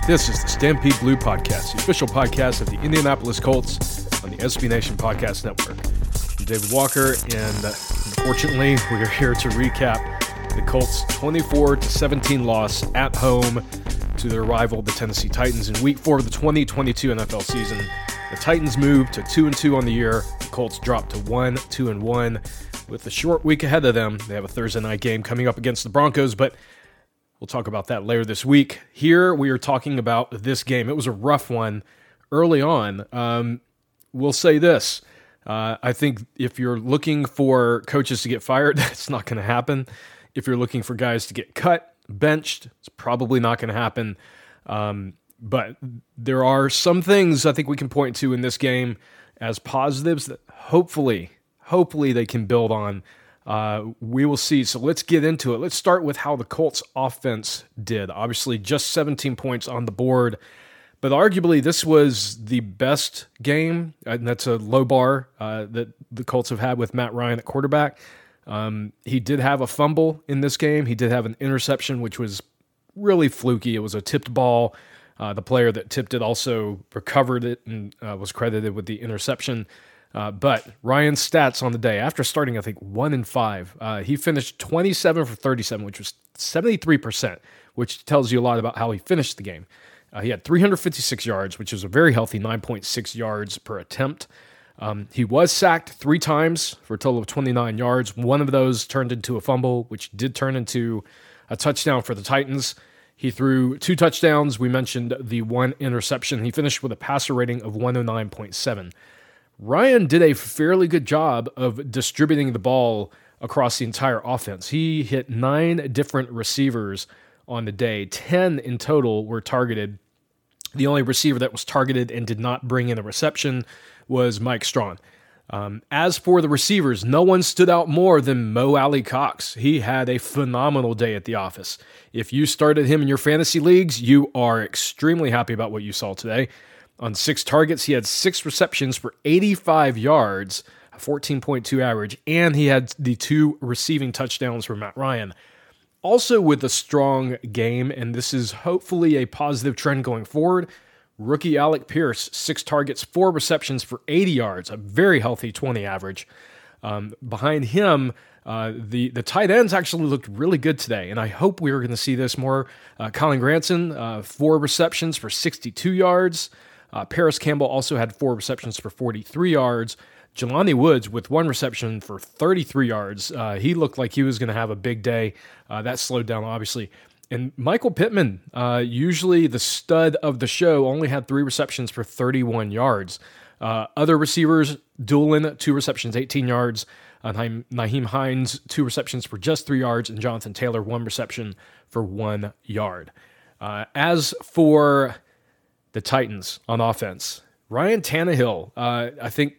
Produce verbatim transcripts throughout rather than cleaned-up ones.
This is the Stampede Blue Podcast, the official podcast of the Indianapolis Colts on the S B Nation Podcast Network. I'm David Walker, and unfortunately, we are here to recap the Colts' twenty-four to seventeen loss at home to their rival, the Tennessee Titans, in Week four of the twenty twenty-two N F L season. The Titans moved to two and two on the year. The Colts dropped to one, two and one. With a short week ahead of them, they have a Thursday night game coming up against the Broncos, but we'll talk about that later this week. Here, we are talking about this game. It was a rough one early on. Um, we'll say this. Uh, I think if you're looking for coaches to get fired, that's not going to happen. If you're looking for guys to get cut, benched, it's probably not going to happen. Um, but there are some things I think we can point to in this game as positives that hopefully, hopefully they can build on. Uh, we will see. So let's get into it. Let's start with how the Colts offense did. Obviously, just seventeen points on the board, but arguably this was the best game, and that's a low bar uh, that the Colts have had with Matt Ryan at quarterback. Um, he did have a fumble in this game. He did have an interception, which was really fluky. It was a tipped ball. Uh, the player that tipped it also recovered it and uh, was credited with the interception. Uh, but Ryan's stats on the day, after starting, I think, one and five, uh, he finished twenty-seven for thirty-seven, which was seventy-three percent, which tells you a lot about how he finished the game. Uh, he had three hundred fifty-six yards, which is a very healthy nine point six yards per attempt. Um, he was sacked three times for a total of twenty-nine yards. One of those turned into a fumble, which did turn into a touchdown for the Titans. He threw two touchdowns. We mentioned the one interception. He finished with a passer rating of one oh nine point seven. Ryan did a fairly good job of distributing the ball across the entire offense. He hit nine different receivers on the day. Ten in total were targeted. The only receiver that was targeted and did not bring in a reception was Mike Strachan. Um, as for the receivers, no one stood out more than Mo Alie-Cox. He had a phenomenal day at the office. If you started him in your fantasy leagues, you are extremely happy about what you saw today. On six targets, he had six receptions for eighty-five yards, a fourteen point two average, and he had the two receiving touchdowns for Matt Ryan. Also with a strong game, and this is hopefully a positive trend going forward, rookie Alec Pierce, six targets, four receptions for eighty yards, a very healthy twenty average. Um, behind him, uh, the, the tight ends actually looked really good today, and I hope we are going to see this more. Uh, Colin Granson, uh, four receptions for sixty-two yards. Uh, Paris Campbell also had four receptions for forty-three yards. Jelani Woods with one reception for thirty-three yards. Uh, he looked like he was going to have a big day. Uh, that slowed down, obviously. And Michael Pittman, uh, usually the stud of the show, only had three receptions for thirty-one yards. Uh, other receivers, Doolin, two receptions, eighteen yards. Uh, Nyheim Hines, two receptions for just three yards. And Jonathan Taylor, one reception for one yard. Uh, as for the Titans on offense, Ryan Tannehill, uh, I think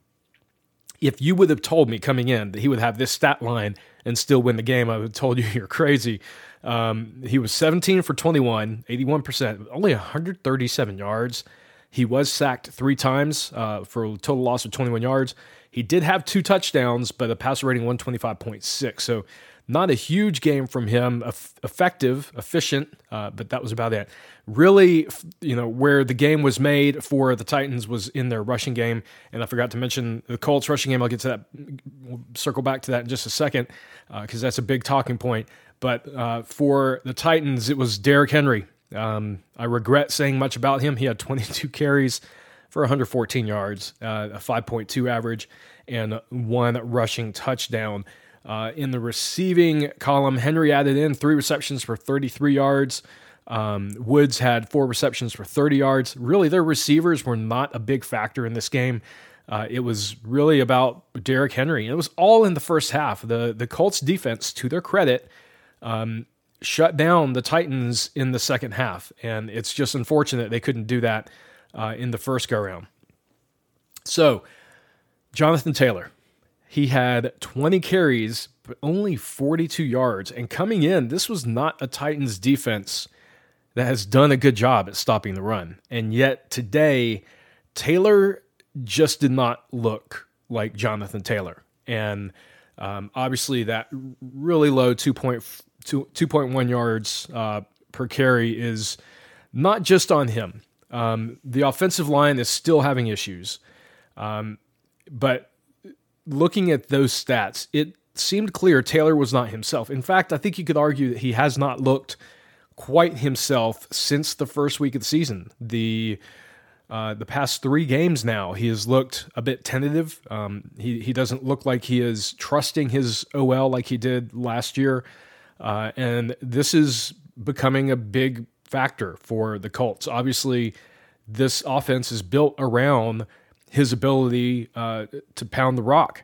if you would have told me coming in that he would have this stat line and still win the game, I would have told you you're crazy. Um, he was seventeen for twenty-one, eighty-one percent, only one hundred thirty-seven yards. He was sacked three times uh, for a total loss of twenty-one yards. He did have two touchdowns, but a passer rating one twenty-five point six. So not a huge game from him, effective, efficient, uh, but that was about it. Really, you know, where the game was made for the Titans was in their rushing game, and I forgot to mention the Colts rushing game. I'll get to that, we'll circle back to that in just a second, because uh, that's a big talking point. But uh, for the Titans, it was Derrick Henry. Um, I regret saying much about him. He had twenty-two carries for one hundred fourteen yards, uh, a five point two average, and one rushing touchdown. Uh, in the receiving column, Henry added in three receptions for thirty-three yards. Um, Woods had four receptions for thirty yards. Really, their receivers were not a big factor in this game. Uh, it was really about Derrick Henry. It was all in the first half. The, the Colts defense, to their credit, um, shut down the Titans in the second half. And it's just unfortunate they couldn't do that uh, in the first go-round. So, Jonathan Taylor. He had twenty carries, but only forty-two yards. And coming in, this was not a Titans defense that has done a good job at stopping the run. And yet today, Taylor just did not look like Jonathan Taylor. And um, obviously that really low two point one yards uh, per carry is not just on him. Um, the offensive line is still having issues. Um, but looking at those stats, it seemed clear Taylor was not himself. In fact, I think you could argue that he has not looked quite himself since the first week of the season. The uh, the past three games now, he has looked a bit tentative. Um, he, he doesn't look like he is trusting his O L like he did last year. Uh, and this is becoming a big factor for the Colts. Obviously, this offense is built around his ability uh, to pound the rock.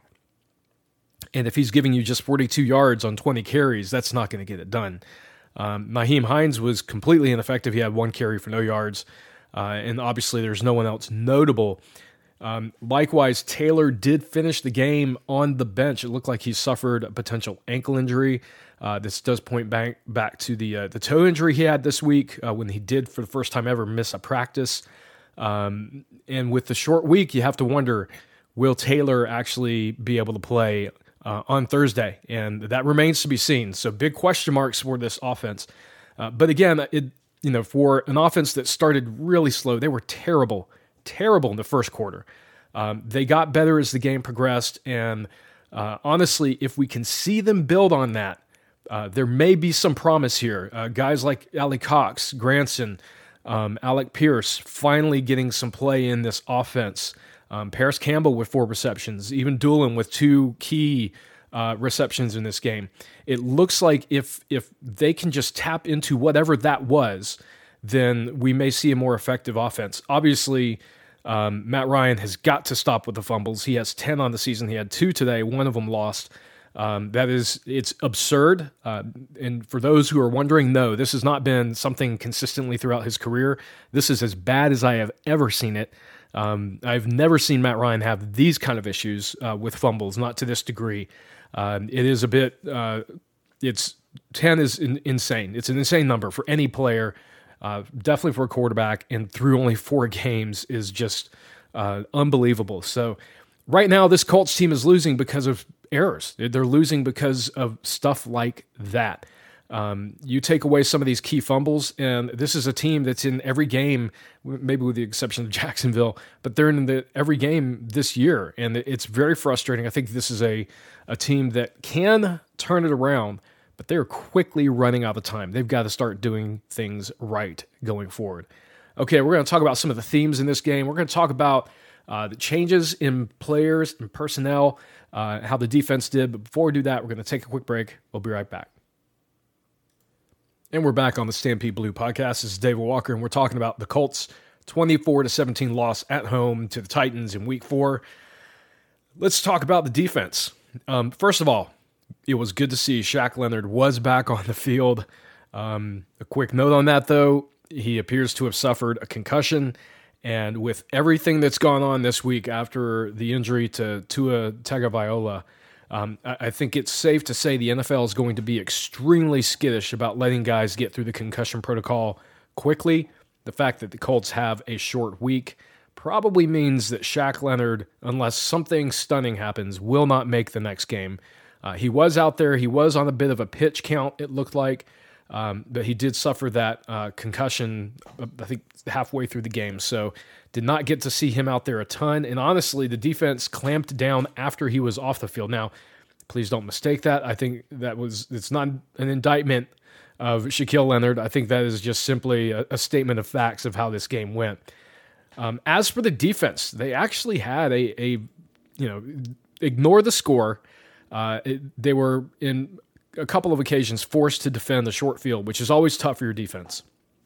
And if he's giving you just forty-two yards on twenty carries, that's not going to get it done. Um, Nyheim Hines was completely ineffective. He had one carry for no yards. Uh, and obviously there's no one else notable. Um, likewise, Taylor did finish the game on the bench. It looked like he suffered a potential ankle injury. Uh, this does point back, back to the uh, the toe injury he had this week uh, when he did, for the first time ever, miss a practice. Um, and with the short week, you have to wonder, will Taylor actually be able to play uh, on Thursday? And that remains to be seen. So big question marks for this offense. Uh, but again, it you know, for an offense that started really slow, they were terrible, terrible in the first quarter. Um, they got better as the game progressed. And uh, honestly, if we can see them build on that, uh, there may be some promise here. Uh, guys like Ali Cox, Granson, Um, Alec Pierce finally getting some play in this offense. Um, Paris Campbell with four receptions, even Doolin with two key uh, receptions in this game. It looks like if if they can just tap into whatever that was, then we may see a more effective offense. Obviously, um, Matt Ryan has got to stop with the fumbles. He has ten on the season. He had two today. One of them lost. Um, that is, it's absurd. Uh, and for those who are wondering, no, this has not been something consistently throughout his career. This is as bad as I have ever seen it. Um, I've never seen Matt Ryan have these kind of issues uh, with fumbles, not to this degree. Um, it is a bit, uh, it's ten is in, insane. It's an insane number for any player, uh, definitely for a quarterback, and through only four games is just uh, unbelievable. So right now, this Colts team is losing because of errors. They're losing because of stuff like that. Um, you take away some of these key fumbles, and this is a team that's in every game, maybe with the exception of Jacksonville, but they're in the, every game this year, and it's very frustrating. I think this is a, a team that can turn it around, but they're quickly running out of time. They've got to start doing things right going forward. Okay, we're going to talk about some of the themes in this game. We're going to talk about Uh, the changes in players and personnel, uh, how the defense did. But before we do that, we're going to take a quick break. We'll be right back. And we're back on the Stampede Blue podcast. This is David Walker, and we're talking about the Colts' twenty-four to seventeen loss at home to the Titans in week four. Let's talk about the defense. Um, first of all, it was good to see Shaq Leonard was back on the field. Um, a quick note on that, though. He appears to have suffered a concussion. And with everything that's gone on this week after the injury to Tua Tagovailoa, um, I, I think it's safe to say the N F L is going to be extremely skittish about letting guys get through the concussion protocol quickly. The fact that the Colts have a short week probably means that Shaq Leonard, unless something stunning happens, will not make the next game. Uh, he was out there. He was on a bit of a pitch count, it looked like. Um, but he did suffer that uh, concussion, I think, halfway through the game. So did not get to see him out there a ton. And honestly, the defense clamped down after he was off the field. Now, please don't mistake that. I think that was, it's not an indictment of Shaquille Leonard. I think that is just simply a, a statement of facts of how this game went. Um, as for the defense, they actually had a, a you know, ignore the score. Uh, it, they were in a couple of occasions forced to defend the short field, which is always tough for your defense.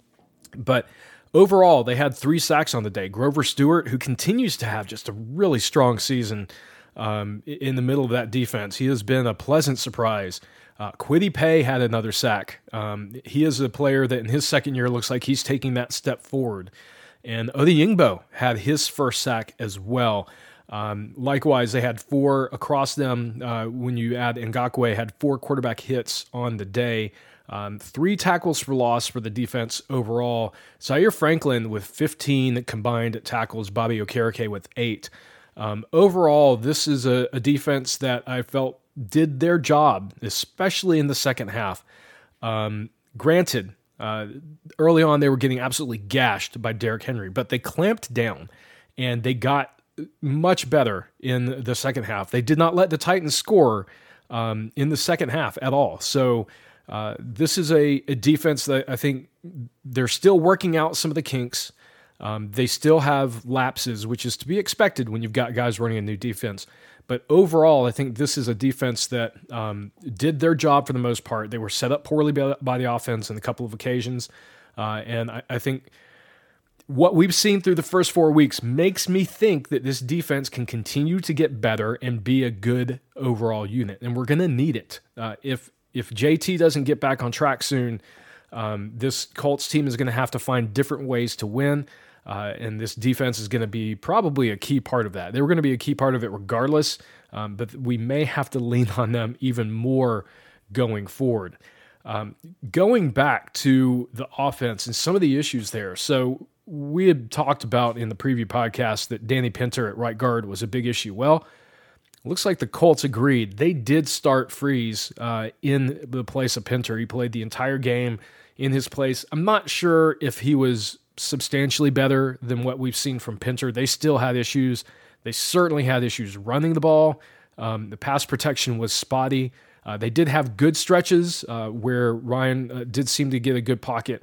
But overall, they had three sacks on the day. Grover Stewart, who continues to have just a really strong season um, in the middle of that defense. He has been a pleasant surprise. Uh, Kwity Paye had another sack. Um, he is a player that in his second year looks like he's taking that step forward. And Odeyingbo had his first sack as well. Um, likewise, they had four across them. Uh, when you add Ngakoue, had four quarterback hits on the day. Um, three tackles for loss for the defense overall. Zaire Franklin with fifteen combined tackles. Bobby Okereke with eight. Um, overall, this is a, a defense that I felt did their job, especially in the second half. Um, granted, Uh, early on, they were getting absolutely gashed by Derrick Henry, but they clamped down and they got much better in the second half. They did not let the Titans score um, in the second half at all. So uh, this is a, a defense that I think they're still working out some of the kinks. Um, they still have lapses, which is to be expected when you've got guys running a new defense. But overall, I think this is a defense that um, did their job for the most part. They were set up poorly by, by the offense on a couple of occasions. Uh, and I, I think what we've seen through the first four weeks makes me think that this defense can continue to get better and be a good overall unit. And we're going to need it. Uh, if if J T doesn't get back on track soon, um, this Colts team is going to have to find different ways to win. Uh, and this defense is going to be probably a key part of that. They were going to be a key part of it regardless, um, but we may have to lean on them even more going forward. Um, going back to the offense and some of the issues there. So we had talked about in the preview podcast that Danny Pinter at right guard was a big issue. Well, it looks like the Colts agreed. They did start Freeze uh, in the place of Pinter. He played the entire game in his place. I'm not sure if he was substantially better than what we've seen from Pinter. They still had issues. They certainly had issues running the ball. Um, the pass protection was spotty. Uh, they did have good stretches uh, where Ryan uh, did seem to get a good pocket.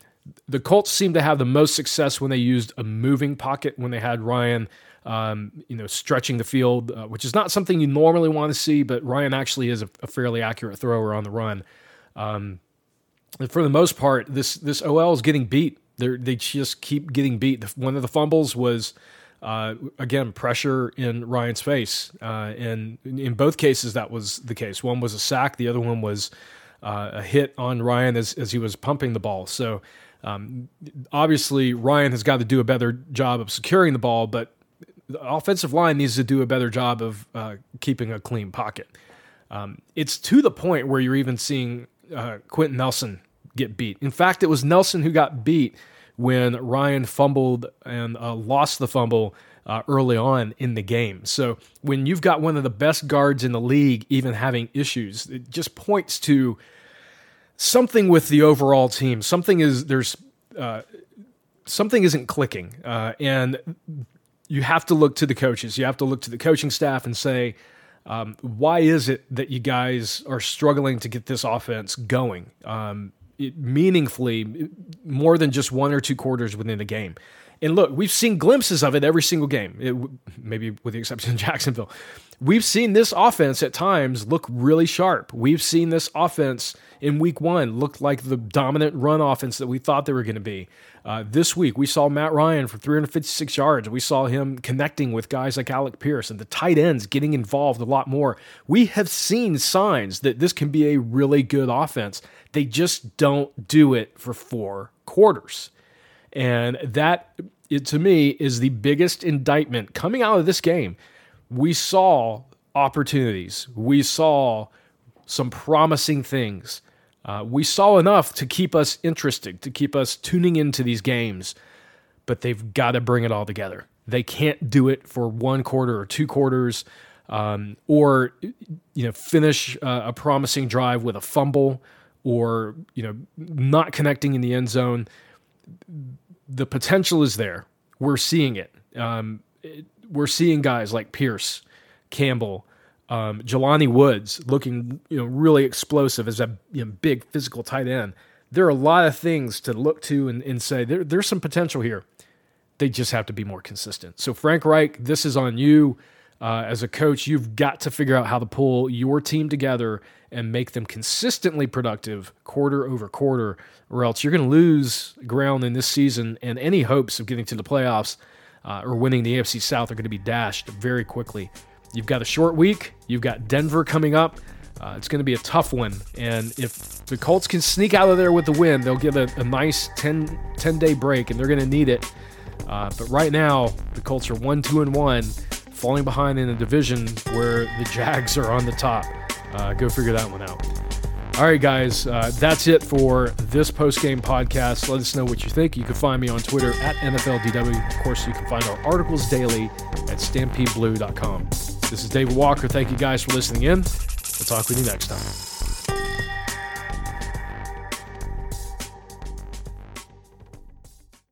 The Colts seemed to have the most success when they used a moving pocket, when they had Ryan um, you know, stretching the field, uh, which is not something you normally want to see, but Ryan actually is a, a fairly accurate thrower on the run. Um, for the most part, this, this O L is getting beat. They're, they just keep getting beat. One of the fumbles was, uh, again, pressure in Ryan's face. Uh, and in both cases, that was the case. One was a sack. The other one was uh, a hit on Ryan as, as he was pumping the ball. So um, obviously, Ryan has got to do a better job of securing the ball, but the offensive line needs to do a better job of uh, keeping a clean pocket. Um, it's to the point where you're even seeing uh, Quentin Nelson get beat. In fact, it was Nelson who got beat when Ryan fumbled and uh, lost the fumble uh, early on in the game. So when you've got one of the best guards in the league even having issues, it just points to something with the overall team. Something is there's uh, something isn't clicking, uh, and you have to look to the coaches. You have to look to the coaching staff and say, um, why is it that you guys are struggling to get this offense going? Um, It meaningfully, more than just one or two quarters within the game. And look, we've seen glimpses of it every single game, it, maybe with the exception of Jacksonville. We've seen this offense at times look really sharp. We've seen this offense in week one look like the dominant run offense that we thought they were going to be. Uh, this week, we saw Matt Ryan for three hundred fifty-six yards. We saw him connecting with guys like Alec Pierce and the tight ends getting involved a lot more. We have seen signs that this can be a really good offense. They just don't do it for four quarters. And that, it, to me, is the biggest indictment coming out of this game. We saw opportunities. We saw some promising things. Uh, we saw enough to keep us interested, to keep us tuning into these games. But they've got to bring it all together. They can't do it for one quarter or two quarters, um, or you know, finish uh, a promising drive with a fumble, or you know, not connecting in the end zone. The potential is there. We're seeing it. Um, it we're seeing guys like Pierce, Campbell, um, Jelani Woods looking you know really explosive as a you know, big physical tight end. There are a lot of things to look to and, and say there, there's some potential here. They just have to be more consistent. So Frank Reich, this is on you. Uh, as a coach, you've got to figure out how to pull your team together and make them consistently productive quarter over quarter, or else you're going to lose ground in this season, and any hopes of getting to the playoffs uh, or winning the A F C South are going to be dashed very quickly. You've got a short week. You've got Denver coming up. Uh, it's going to be a tough one, and if the Colts can sneak out of there with the win, they'll get a, a nice ten, ten-day break, and they're going to need it. Uh, but right now, the Colts are one, two, and one, falling behind in a division where the Jags are on the top. Uh, go figure that one out. All right, guys, uh, that's it for this post-game podcast. Let us know what you think. You can find me on Twitter at N F L D W. Of course, you can find our articles daily at stampede blue dot com. This is David Walker. Thank you guys for listening in. We'll talk with you next time.